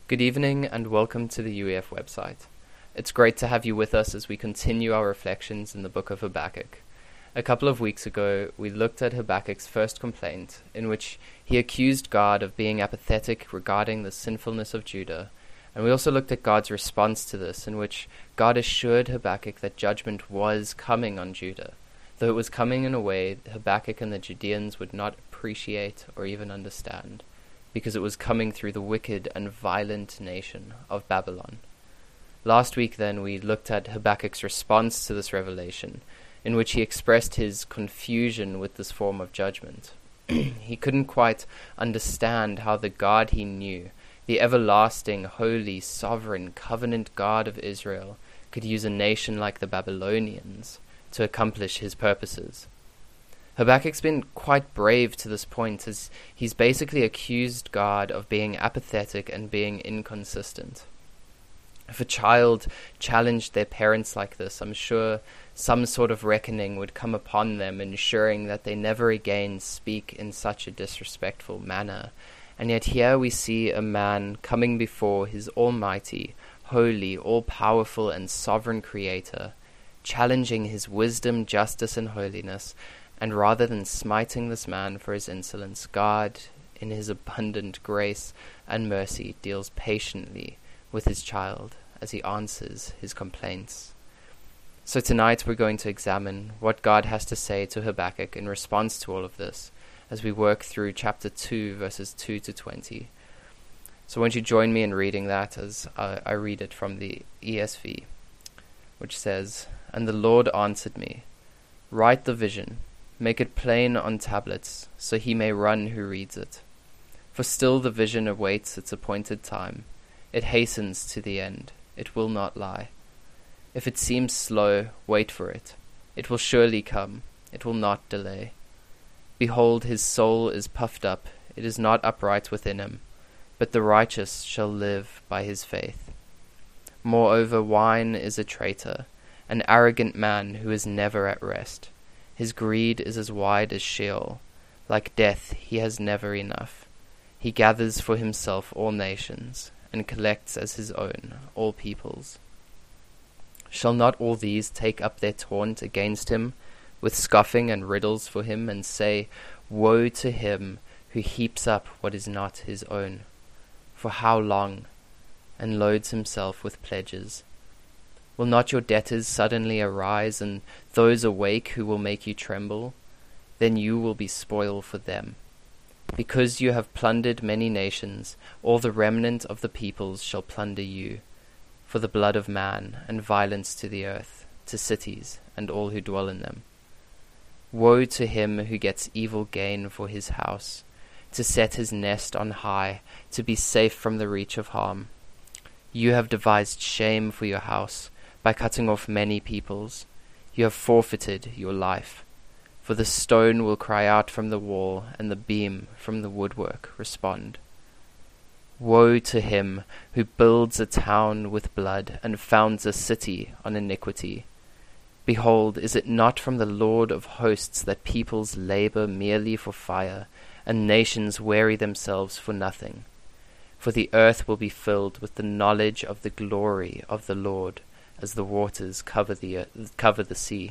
Good evening and welcome to the UEF website. It's great to have you with us as we continue our reflections in the book of Habakkuk. A couple of weeks ago, we looked at Habakkuk's first complaint, in which he accused God of being apathetic regarding the sinfulness of Judah, and we also looked at God's response to this, in which God assured Habakkuk that judgment was coming on Judah, though it was coming in a way Habakkuk and the Judeans would not appreciate or even understand, because it was coming through the wicked and violent nation of Babylon. Last week then we looked at Habakkuk's response to this revelation, in which he expressed his confusion with this form of judgment. He couldn't quite understand how the God he knew, the everlasting, holy, sovereign, covenant God of Israel, could use a nation like the Babylonians to accomplish his purposes. Habakkuk's been quite brave to this point, as he's basically accused God of being apathetic and being inconsistent. If a child challenged their parents like this, I'm sure some sort of reckoning would come upon them, ensuring that they never again speak in such a disrespectful manner. And yet here we see a man coming before his almighty, holy, all-powerful and sovereign Creator, challenging his wisdom, justice and holiness, and rather than smiting this man for his insolence, God, in his abundant grace and mercy, deals patiently with his child as he answers his complaints. So tonight we're going to examine what God has to say to Habakkuk in response to all of this, as we work through chapter 2, verses 2 to 20. So won't you join me in reading that as I read it from the ESV, which says, "And the Lord answered me, write the vision, make it plain on tablets, so he may run who reads it. For still the vision awaits its appointed time. It hastens to the end. It will not lie. If it seems slow, wait for it. It will surely come. It will not delay. Behold, his soul is puffed up. It is not upright within him. But the righteous shall live by his faith. Moreover, wine is a traitor, an arrogant man who is never at rest. His greed is as wide as Sheol. Like death, he has never enough. He gathers for himself all nations, and collects as his own all peoples. Shall not all these take up their taunt against him, with scoffing and riddles for him, and say, Woe to him who heaps up what is not his own? For how long? And loads himself with pledges. Will not your debtors suddenly arise, and those awake who will make you tremble? Then you will be spoil for them. Because you have plundered many nations, all the remnant of the peoples shall plunder you, for the blood of man, and violence to the earth, to cities, and all who dwell in them. Woe to him who gets evil gain for his house, to set his nest on high, to be safe from the reach of harm. You have devised shame for your house, by cutting off many peoples. You have forfeited your life. For the stone will cry out from the wall, and the beam from the woodwork respond. Woe to him who builds a town with blood, and founds a city on iniquity. Behold, is it not from the Lord of hosts that peoples labor merely for fire, and nations weary themselves for nothing? For the earth will be filled with the knowledge of the glory of the Lord, as the waters cover the sea.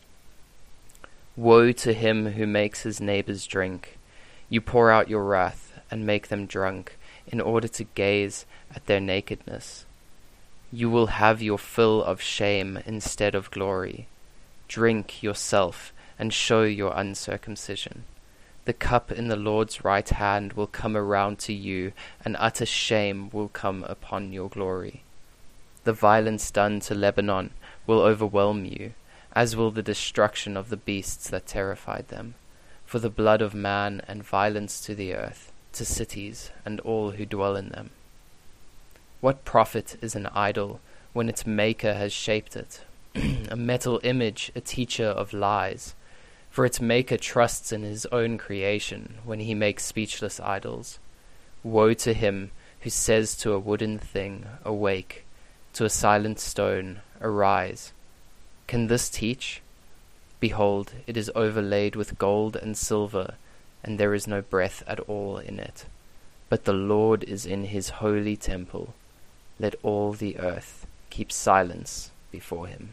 Woe to him who makes his neighbors drink. You pour out your wrath and make them drunk, in order to gaze at their nakedness. You will have your fill of shame instead of glory. Drink yourself and show your uncircumcision. The cup in the Lord's right hand will come around to you, and utter shame will come upon your glory. The violence done to Lebanon will overwhelm you, as will the destruction of the beasts that terrified them, for the blood of man and violence to the earth, to cities and all who dwell in them. What profit is an idol when its maker has shaped it? A metal image, a teacher of lies. For its maker trusts in his own creation when he makes speechless idols. Woe to him who says to a wooden thing, Awake, to a silent stone, Arise. Can this teach? Behold, it is overlaid with gold and silver, and there is no breath at all in it. But the Lord is in his holy temple. Let all the earth keep silence before him.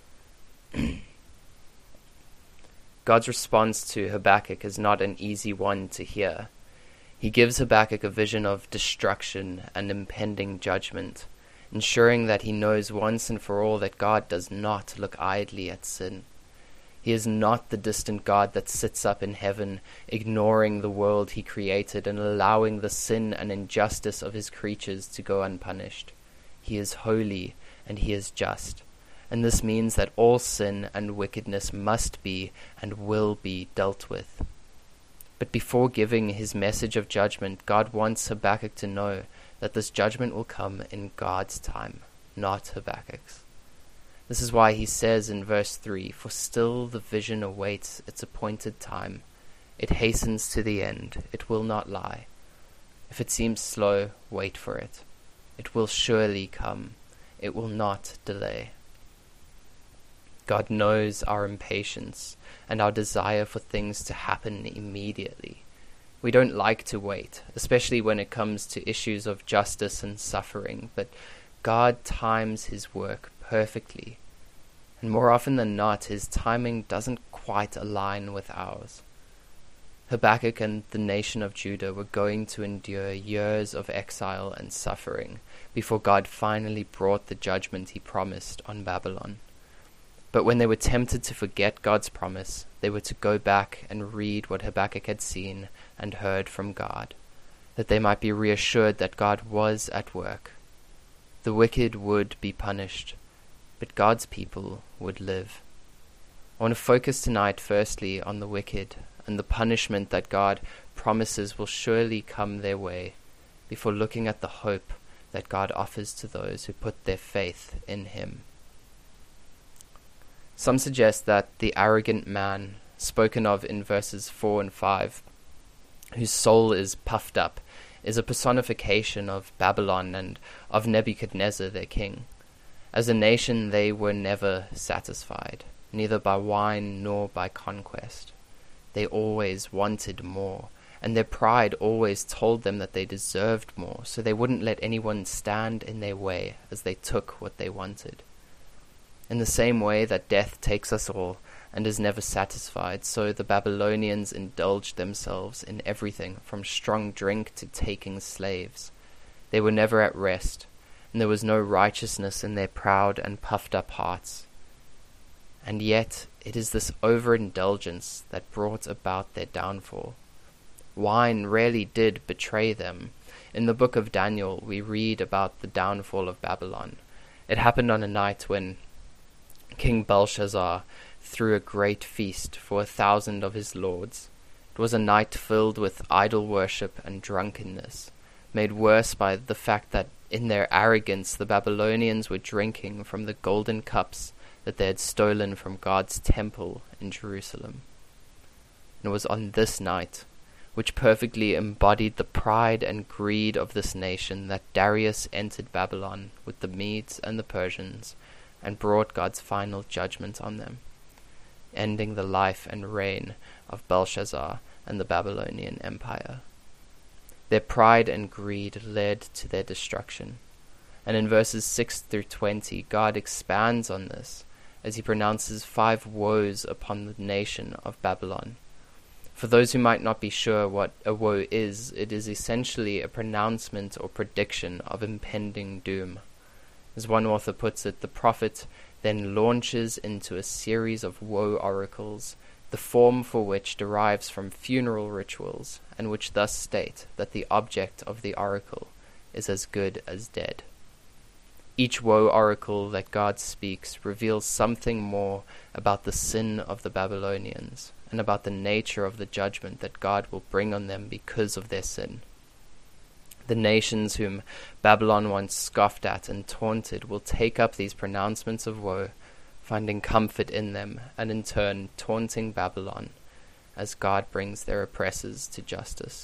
God's response to Habakkuk is not an easy one to hear. He gives Habakkuk a vision of destruction and impending judgment, ensuring that he knows once and for all that God does not look idly at sin. He is not the distant God that sits up in heaven, ignoring the world he created and allowing the sin and injustice of his creatures to go unpunished. He is holy and he is just, and this means that all sin and wickedness must be and will be dealt with. But before giving his message of judgment, God wants Habakkuk to know that this judgment will come in God's time, not Habakkuk's. This is why he says in verse 3, "For still the vision awaits its appointed time. It hastens to the end. It will not lie. If it seems slow, wait for it. It will surely come. It will not delay." God knows our impatience and our desire for things to happen immediately. We don't like to wait, especially when it comes to issues of justice and suffering, but God times his work perfectly, and more often than not, his timing doesn't quite align with ours. Habakkuk and the nation of Judah were going to endure years of exile and suffering before God finally brought the judgment he promised on Babylon. But when they were tempted to forget God's promise, they were to go back and read what Habakkuk had seen and heard from God, that they might be reassured that God was at work. The wicked would be punished, but God's people would live. I want to focus tonight firstly on the wicked and the punishment that God promises will surely come their way, before looking at the hope that God offers to those who put their faith in him. Some suggest that the arrogant man, spoken of in verses 4 and 5, whose soul is puffed up, is a personification of Babylon and of Nebuchadnezzar their king. As a nation they were never satisfied, neither by wine nor by conquest. They always wanted more, and their pride always told them that they deserved more, so they wouldn't let anyone stand in their way as they took what they wanted. In the same way that death takes us all and is never satisfied, so the Babylonians indulged themselves in everything from strong drink to taking slaves. They were never at rest, and there was no righteousness in their proud and puffed up hearts. And yet it is this overindulgence that brought about their downfall. Wine rarely did betray them. In the book of Daniel we read about the downfall of Babylon. It happened on a night when King Belshazzar threw a great feast for 1,000 of his lords. It was a night filled with idol worship and drunkenness, made worse by the fact that in their arrogance the Babylonians were drinking from the golden cups that they had stolen from God's temple in Jerusalem. And it was on this night, which perfectly embodied the pride and greed of this nation, that Darius entered Babylon with the Medes and the Persians and brought God's final judgment on them, ending the life and reign of Belshazzar and the Babylonian Empire. Their pride and greed led to their destruction, and in verses 6 through 20 God expands on this as he pronounces 5 woes upon the nation of Babylon. For those who might not be sure what a woe is, it is essentially a pronouncement or prediction of impending doom. As one author puts it, the prophet then launches into a series of woe oracles, the form for which derives from funeral rituals, and which thus state that the object of the oracle is as good as dead. Each woe oracle that God speaks reveals something more about the sin of the Babylonians, and about the nature of the judgment that God will bring on them because of their sin. The nations whom Babylon once scoffed at and taunted will take up these pronouncements of woe, finding comfort in them, and in turn taunting Babylon as God brings their oppressors to justice.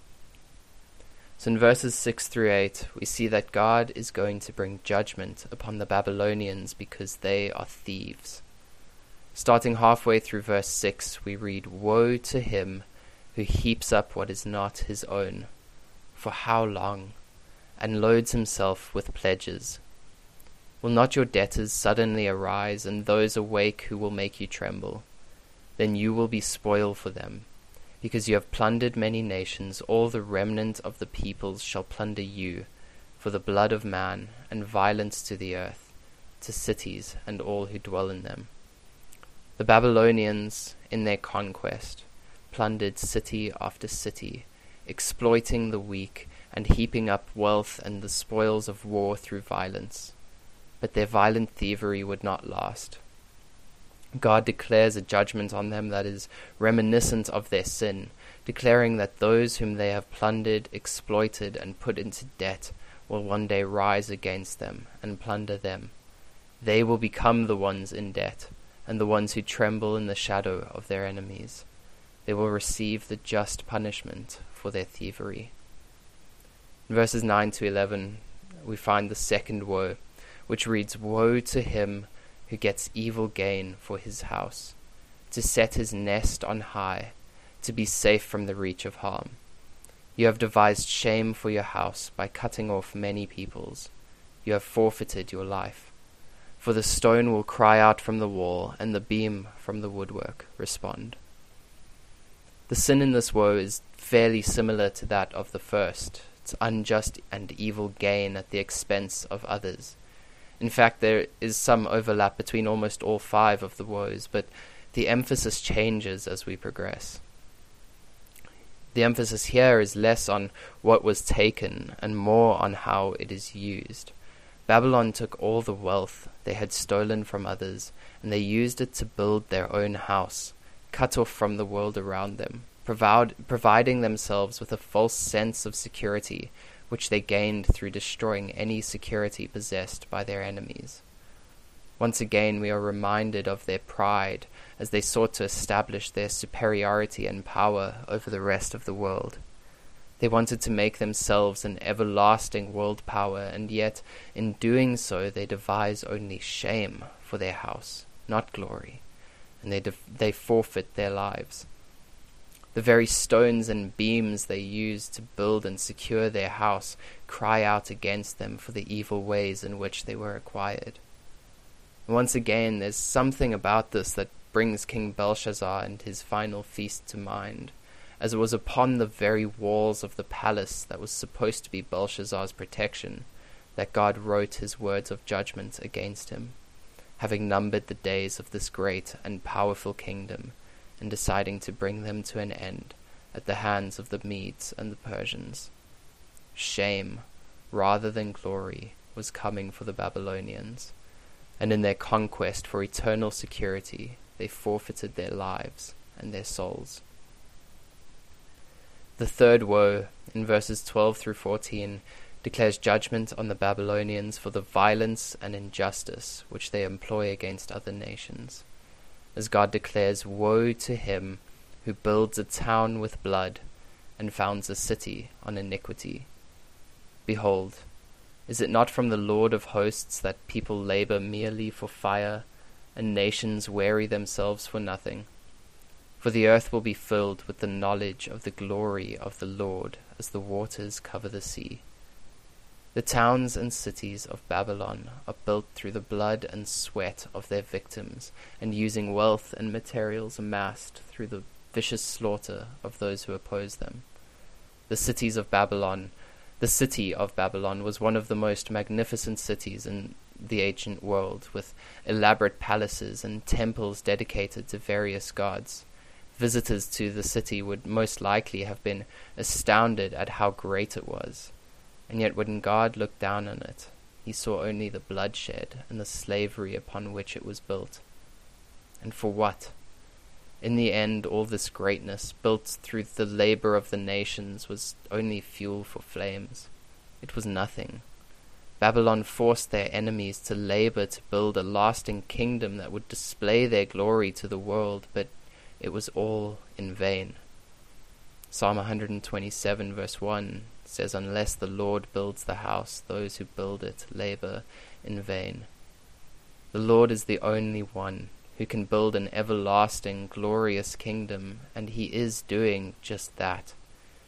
So in verses 6 through 8, we see that God is going to bring judgment upon the Babylonians because they are thieves. Starting halfway through verse 6, we read, "Woe to him who heaps up what is not his own, For how long? And loads himself with pledges. Will not your debtors suddenly arise, and those awake who will make you tremble? Then you will be spoil for them, because you have plundered many nations. All the remnant of the peoples shall plunder you, for the blood of man, and violence to the earth, to cities and all who dwell in them. The Babylonians, in their conquest, plundered city after city, exploiting the weak, and heaping up wealth and the spoils of war through violence. But their violent thievery would not last. God declares a judgment on them that is reminiscent of their sin, declaring that those whom they have plundered, exploited, and put into debt will one day rise against them and plunder them. They will become the ones in debt, and the ones who tremble in the shadow of their enemies. They will receive the just punishment for their thievery. In verses 9 to 11, we find the second woe, which reads, Woe to him who gets evil gain for his house, to set his nest on high, to be safe from the reach of harm. You have devised shame for your house by cutting off many peoples. You have forfeited your life. For the stone will cry out from the wall, and the beam from the woodwork respond. The sin in this woe is fairly similar to that of the first. It's unjust and evil gain at the expense of others. In fact, there is some overlap between almost all 5 of the woes, but the emphasis changes as we progress. The emphasis here is less on what was taken and more on how it is used. Babylon took all the wealth they had stolen from others, and they used it to build their own house, cut off from the world around them, providing themselves with a false sense of security, which they gained through destroying any security possessed by their enemies. Once again, we are reminded of their pride as they sought to establish their superiority and power over the rest of the world. They wanted to make themselves an everlasting world power, and yet, in doing so, they devise only shame for their house, not glory, and they forfeit their lives. The very stones and beams they used to build and secure their house cry out against them for the evil ways in which they were acquired. Once again, there's something about this that brings King Belshazzar and his final feast to mind, as it was upon the very walls of the palace that was supposed to be Belshazzar's protection that God wrote his words of judgment against him, having numbered the days of this great and powerful kingdom, and deciding to bring them to an end at the hands of the Medes and the Persians. Shame, rather than glory, was coming for the Babylonians, and in their conquest for eternal security, they forfeited their lives and their souls. The third woe, in verses 12 through 14, declares judgment on the Babylonians for the violence and injustice which they employ against other nations. As God declares, Woe to him who builds a town with blood and founds a city on iniquity. Behold, is it not from the Lord of hosts that people labor merely for fire, and nations weary themselves for nothing? For the earth will be filled with the knowledge of the glory of the Lord as the waters cover the sea. The towns and cities of Babylon are built through the blood and sweat of their victims, and using wealth and materials amassed through the vicious slaughter of those who oppose them. The city of Babylon was one of the most magnificent cities in the ancient world, with elaborate palaces and temples dedicated to various gods. Visitors to the city would most likely have been astounded at how great it was. And yet when God looked down on it, he saw only the bloodshed and the slavery upon which it was built. And for what? In the end, all this greatness, built through the labor of the nations, was only fuel for flames. It was nothing. Babylon forced their enemies to labor to build a lasting kingdom that would display their glory to the world, but it was all in vain. Psalm 127 verse 1 says, Unless the Lord builds the house, those who build it labor in vain. The Lord is the only one who can build an everlasting, glorious kingdom, and he is doing just that.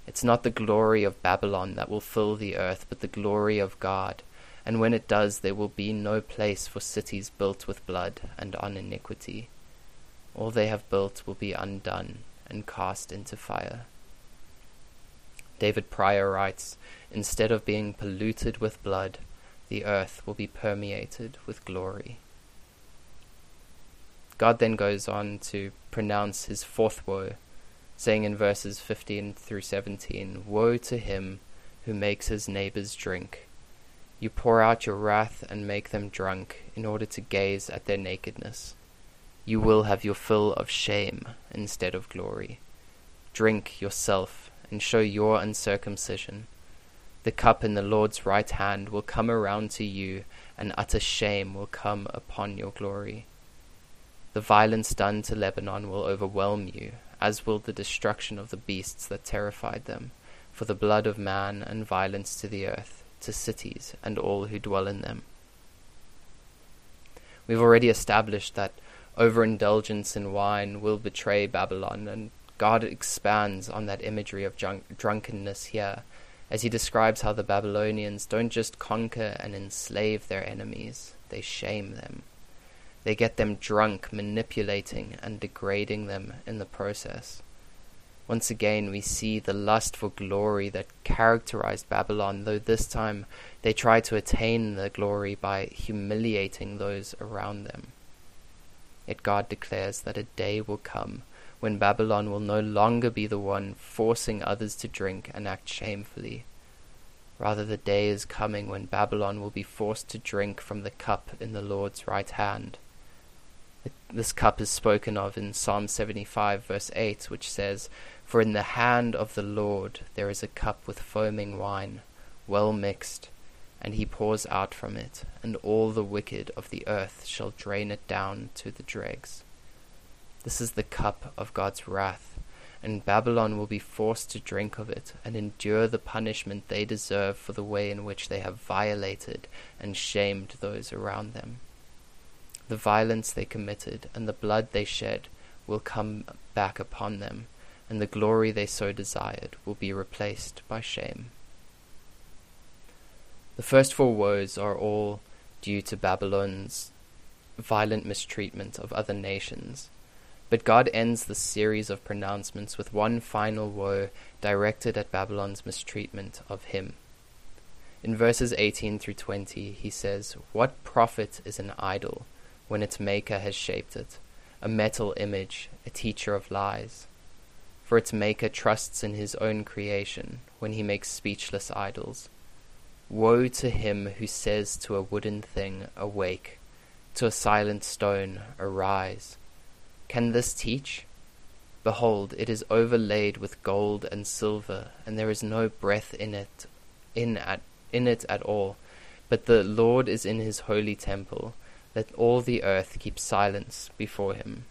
It's not the glory of Babylon that will fill the earth, but the glory of God. And when it does, there will be no place for cities built with blood and on iniquity. All they have built will be undone and cast into fire. David Pryor writes, "Instead of being polluted with blood, the earth will be permeated with glory." God then goes on to pronounce his fourth woe, saying in verses 15 through 17, "Woe to him who makes his neighbors drink. You pour out your wrath and make them drunk in order to gaze at their nakedness. You will have your fill of shame instead of glory. Drink yourself and show your uncircumcision. The cup in the Lord's right hand will come around to you, and utter shame will come upon your glory. The violence done to Lebanon will overwhelm you, as will the destruction of the beasts that terrified them, for the blood of man and violence to the earth, to cities and all who dwell in them." We've already established that overindulgence in wine will betray Babylon, and God expands on that imagery of drunkenness here, as he describes how the Babylonians don't just conquer and enslave their enemies, they shame them. They get them drunk, manipulating and degrading them in the process. Once again, we see the lust for glory that characterized Babylon, though this time they try to attain the glory by humiliating those around them. Yet God declares that a day will come when Babylon will no longer be the one forcing others to drink and act shamefully. Rather, the day is coming when Babylon will be forced to drink from the cup in the Lord's right hand. This cup is spoken of in Psalm 75 verse 8, which says, "For in the hand of the Lord there is a cup with foaming wine, well mixed, and he pours out from it, and all the wicked of the earth shall drain it down to the dregs." This is the cup of God's wrath, and Babylon will be forced to drink of it and endure the punishment they deserve for the way in which they have violated and shamed those around them. The violence they committed and the blood they shed will come back upon them, and the glory they so desired will be replaced by shame. The first four woes are all due to Babylon's violent mistreatment of other nations, but God ends the series of pronouncements with one final woe directed at Babylon's mistreatment of him. In verses 18 through 20, he says, "What profit is an idol when its maker has shaped it, a metal image, a teacher of lies? For its maker trusts in his own creation when he makes speechless idols. Woe to him who says to a wooden thing, 'Awake,' to a silent stone, 'Arise.' Can this teach? Behold, it is overlaid with gold and silver, and there is no breath in it at all. But the Lord is in his holy temple. Let all the earth keep silence before him."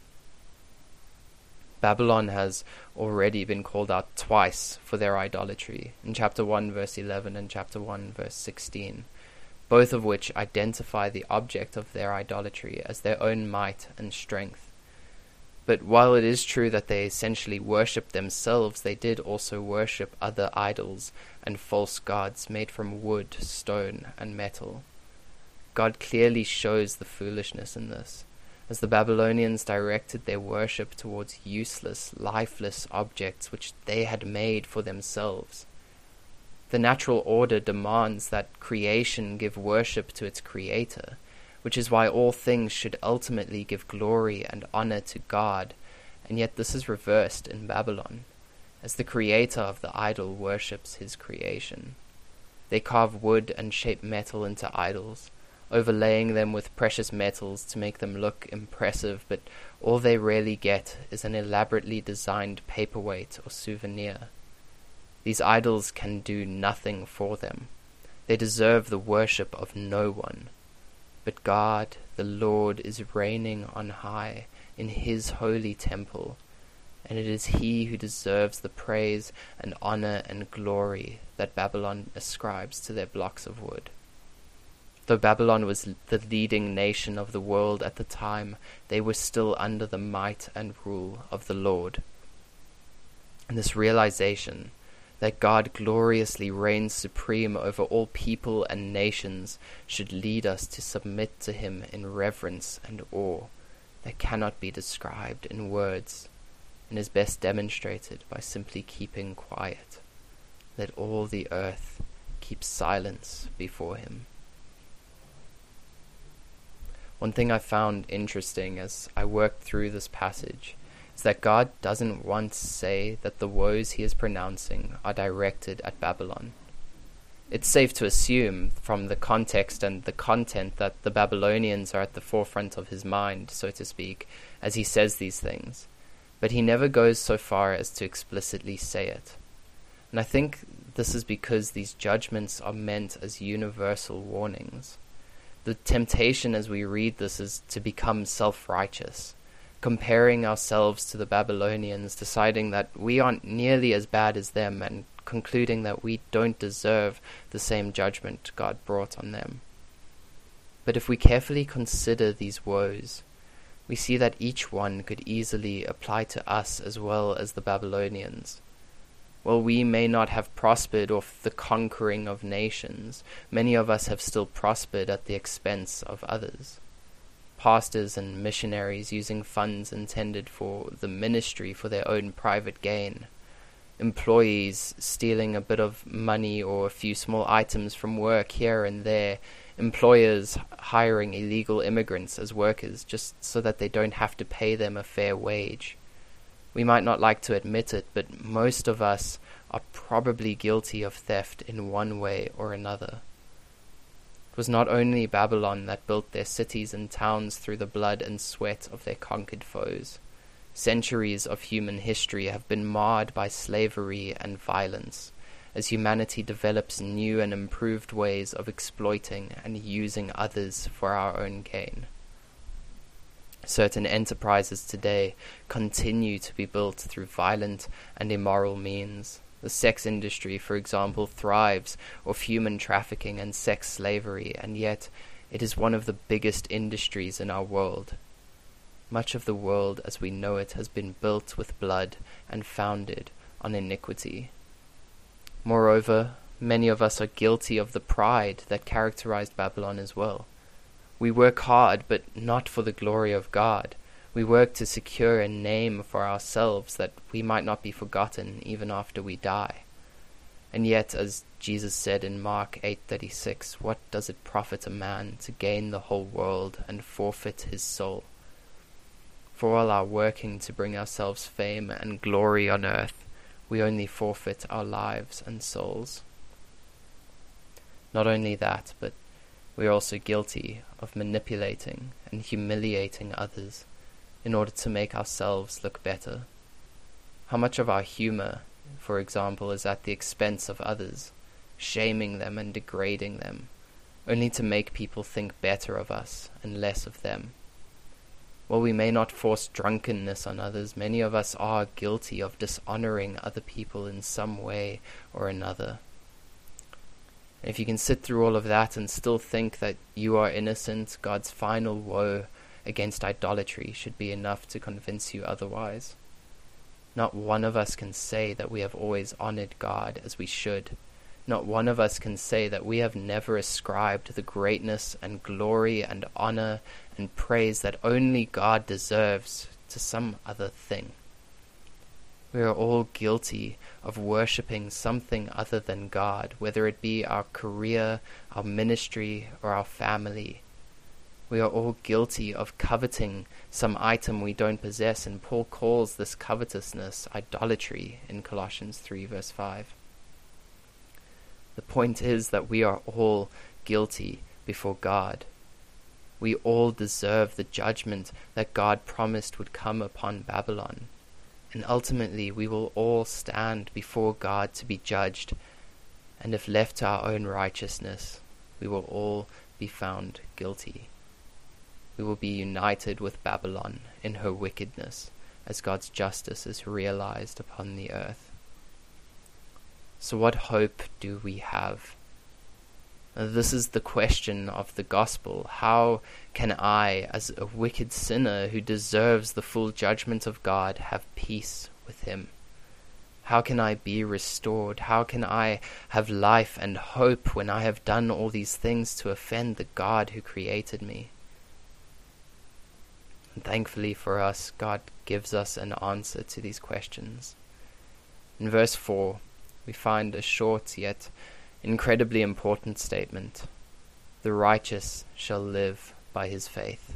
Babylon has already been called out twice for their idolatry, in chapter 1 verse 11 and chapter 1 verse 16, both of which identify the object of their idolatry as their own might and strength. But while it is true that they essentially worshipped themselves, they did also worship other idols and false gods made from wood, stone, and metal. God clearly shows the foolishness in this, as the Babylonians directed their worship towards useless, lifeless objects which they had made for themselves. The natural order demands that creation give worship to its creator, which is why all things should ultimately give glory and honor to God, and yet this is reversed in Babylon, as the creator of the idol worships his creation. They carve wood and shape metal into idols, overlaying them with precious metals to make them look impressive, but all they really get is an elaborately designed paperweight or souvenir. These idols can do nothing for them. They deserve the worship of no one. But God, the Lord, is reigning on high in his holy temple, and it is he who deserves the praise and honor and glory that Babylon ascribes to their blocks of wood. Though Babylon was the leading nation of the world at the time, they were still under the might and rule of the Lord. And this realization that God gloriously reigns supreme over all people and nations, should lead us to submit to him in reverence and awe that cannot be described in words, and is best demonstrated by simply keeping quiet. Let all the earth keep silence before him. One thing I found interesting as I worked through this passage is that God doesn't once say that the woes he is pronouncing are directed at Babylon. It's safe to assume from the context and the content that the Babylonians are at the forefront of his mind, so to speak, as he says these things, but he never goes so far as to explicitly say it. And I think this is because these judgments are meant as universal warnings. The temptation as we read this is to become self-righteous, comparing ourselves to the Babylonians, deciding that we aren't nearly as bad as them, and concluding that we don't deserve the same judgment God brought on them. But if we carefully consider these woes, we see that each one could easily apply to us as well as the Babylonians. While we may not have prospered off the conquering of nations, many of us have still prospered at the expense of others. Pastors and missionaries using funds intended for the ministry for their own private gain. Employees stealing a bit of money or a few small items from work here and there. Employers hiring illegal immigrants as workers just so that they don't have to pay them a fair wage. We might not like to admit it, but most of us are probably guilty of theft in one way or another. It was not only Babylon that built their cities and towns through the blood and sweat of their conquered foes. Centuries of human history have been marred by slavery and violence, as humanity develops new and improved ways of exploiting and using others for our own gain. Certain enterprises today continue to be built through violent and immoral means. The sex industry, for example, thrives off human trafficking and sex slavery, and yet it is one of the biggest industries in our world. Much of the world as we know it has been built with blood and founded on iniquity. Moreover, many of us are guilty of the pride that characterized Babylon as well. We work hard, but not for the glory of God. We work to secure a name for ourselves that we might not be forgotten even after we die. And yet, as Jesus said in Mark 8:36, what does it profit a man to gain the whole world and forfeit his soul? For all our working to bring ourselves fame and glory on earth, we only forfeit our lives and souls. Not only that, but we are also guilty of manipulating and humiliating others in order to make ourselves look better. How much of our humor, for example, is at the expense of others, shaming them and degrading them, only to make people think better of us and less of them? While we may not force drunkenness on others, many of us are guilty of dishonoring other people in some way or another. And if you can sit through all of that and still think that you are innocent, God's final woe against idolatry should be enough to convince you otherwise. Not one of us can say that we have always honored God as we should. Not one of us can say that we have never ascribed the greatness and glory and honor and praise that only God deserves to some other thing. We are all guilty of worshipping something other than God, whether it be our career, our ministry, or our family. We are all guilty of coveting some item we don't possess, and Paul calls this covetousness idolatry in Colossians 3 verse 5. The point is that we are all guilty before God. We all deserve the judgment that God promised would come upon Babylon. And ultimately we will all stand before God to be judged, and if left to our own righteousness, we will all be found guilty. We will be united with Babylon in her wickedness, as God's justice is realized upon the earth. So what hope do we have? This is the question of the gospel. How can I, as a wicked sinner who deserves the full judgment of God, have peace with him? How can I be restored? How can I have life and hope when I have done all these things to offend the God who created me? And thankfully for us, God gives us an answer to these questions. In verse 4, we find a short yet incredibly important statement. The righteous shall live by his faith.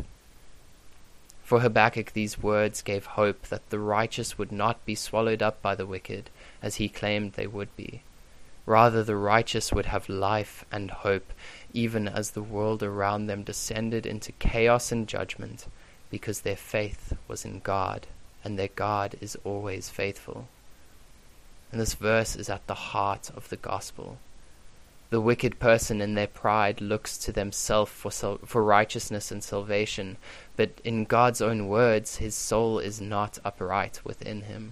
For Habakkuk, these words gave hope that the righteous would not be swallowed up by the wicked, as he claimed they would be. Rather, the righteous would have life and hope, even as the world around them descended into chaos and judgment, because their faith was in God, and their God is always faithful. And this verse is at the heart of the gospel. The wicked person in their pride looks to themselves for righteousness and salvation, but in God's own words, his soul is not upright within him.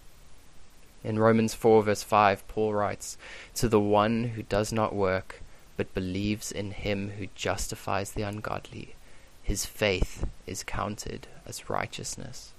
In Romans 4 verse 5, Paul writes, "To the one who does not work, but believes in him who justifies the ungodly, his faith is counted as righteousness."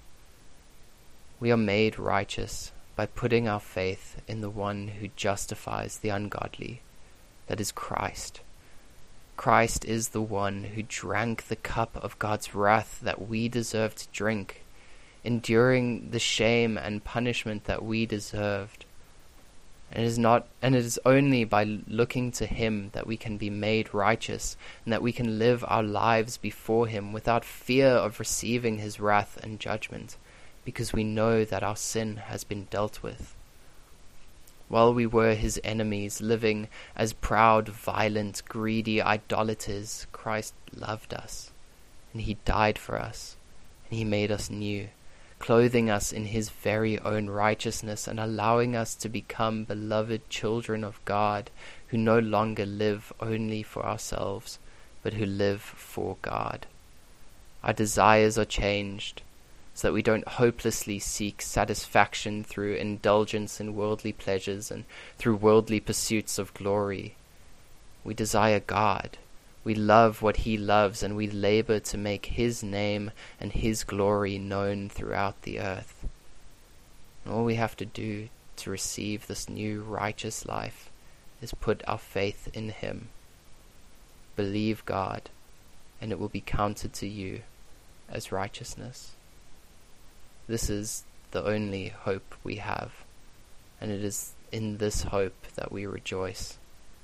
We are made righteous by putting our faith in the one who justifies the ungodly. That is Christ. Christ is the one who drank the cup of God's wrath that we deserve to drink, enduring the shame and punishment that we deserved. And it is only by looking to him that we can be made righteous, and that we can live our lives before him without fear of receiving his wrath and judgment, because we know that our sin has been dealt with. While we were his enemies, living as proud, violent, greedy idolaters, Christ loved us, and he died for us, and he made us new, clothing us in his very own righteousness and allowing us to become beloved children of God, who no longer live only for ourselves, but who live for God. Our desires are changed, so that we don't hopelessly seek satisfaction through indulgence in worldly pleasures and through worldly pursuits of glory. We desire God. We love what he loves, and we labor to make his name and his glory known throughout the earth. And all we have to do to receive this new righteous life is put our faith in him. Believe God, and it will be counted to you as righteousness. This is the only hope we have, and it is in this hope that we rejoice.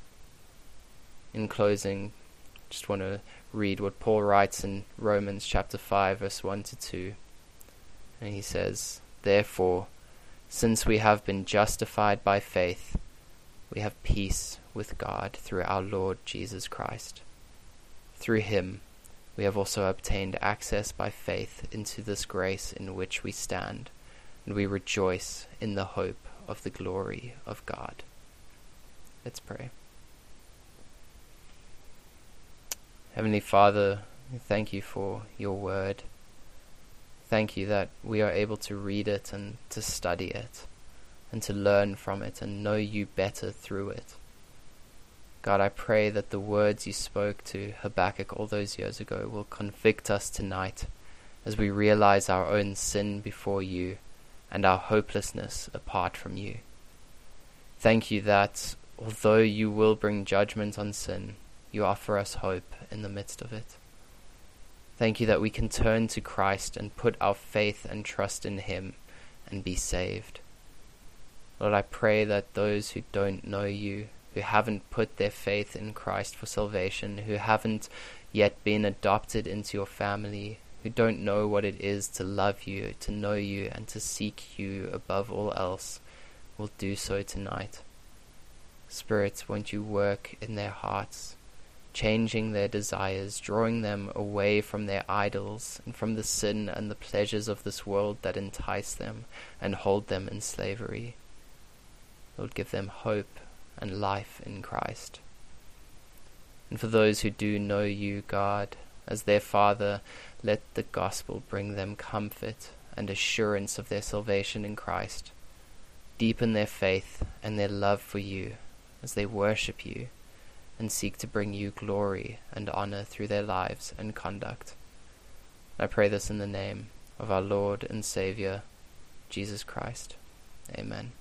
In closing, just want to read what Paul writes in Romans chapter 5 verse 1 to 2. And he says, "Therefore, since we have been justified by faith, we have peace with God through our Lord Jesus Christ. Through him we have also obtained access by faith into this grace in which we stand, and we rejoice in the hope of the glory of God." Let's pray. Heavenly Father, thank you for your word. Thank you that we are able to read it and to study it and to learn from it and know you better through it. God, I pray that the words you spoke to Habakkuk all those years ago will convict us tonight as we realize our own sin before you and our hopelessness apart from you. Thank you that although you will bring judgment on sin, you offer us hope in the midst of it. Thank you that we can turn to Christ and put our faith and trust in him and be saved. Lord, I pray that those who don't know you, who haven't put their faith in Christ for salvation, who haven't yet been adopted into your family, who don't know what it is to love you, to know you, and to seek you above all else, will do so tonight. Spirit, won't you work in their hearts, changing their desires, drawing them away from their idols and from the sin and the pleasures of this world that entice them and hold them in slavery. Lord, give them hope and life in Christ. And for those who do know you, God, as their Father, let the gospel bring them comfort and assurance of their salvation in Christ. Deepen their faith and their love for you as they worship you and seek to bring you glory and honor through their lives and conduct. I pray this in the name of our Lord and Savior, Jesus Christ. Amen.